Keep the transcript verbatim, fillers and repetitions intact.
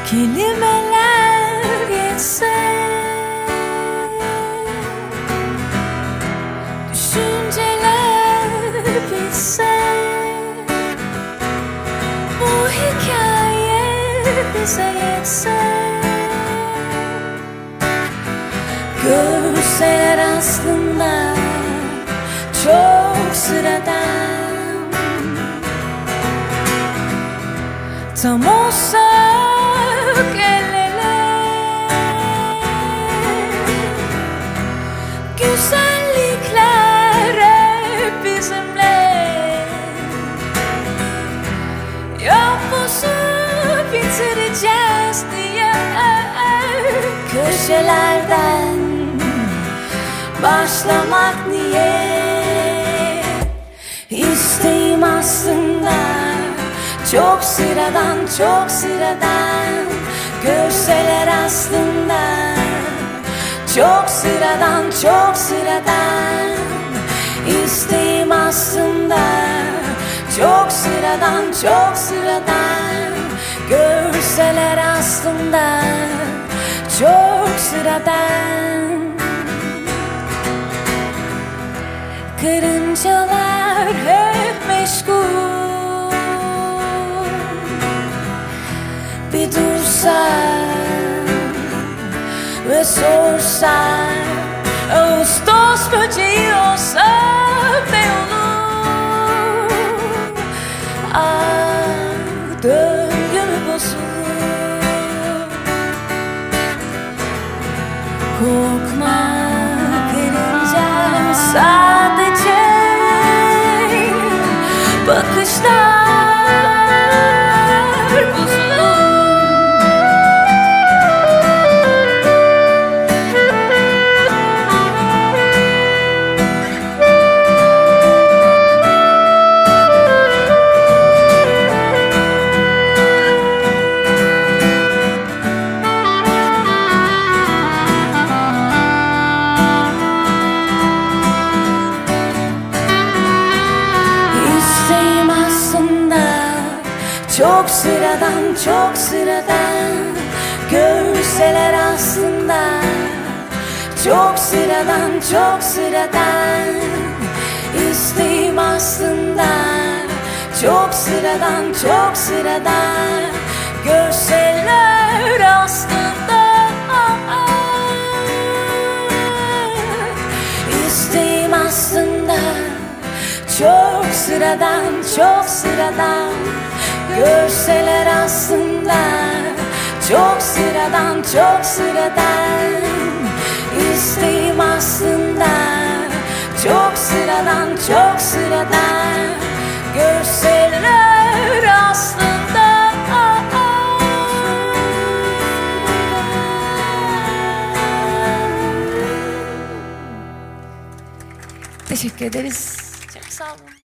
Kelimeler yetse, düşünceler bitse, bu hikaye bize yetse, görseler aslında çok sıradan. Tam olsak el ele, güzellikler hep bizimle. Yapbozup bitireceğiz diye köşelerden başlamak niye? İsteğim aslında çok sıradan, çok sıradan. Görseler aslında çok sıradan, çok sıradan. İsteğim aslında çok sıradan, çok sıradan. Görseler aslında çok sıradan. Karıncalar hep meşgul, bir dursan ve sorsan, Ağustos böceği olsa ne olur? Ah, döngü mü bozulur? Korkma karıncam, sadece bakışlar çok sıradan, çok sıradan. Görseler aslında çok sıradan, çok sıradan. İsteğim aslında çok sıradan, çok sıradan. Görseler aslında İsteğim aslında çok sıradan, çok sıradan. Görseler aslında çok sıradan, çok sıradan. İsteğim aslında çok sıradan, çok sıradan. Görseler aslında Teşekkür ederiz. Çok sağ olun.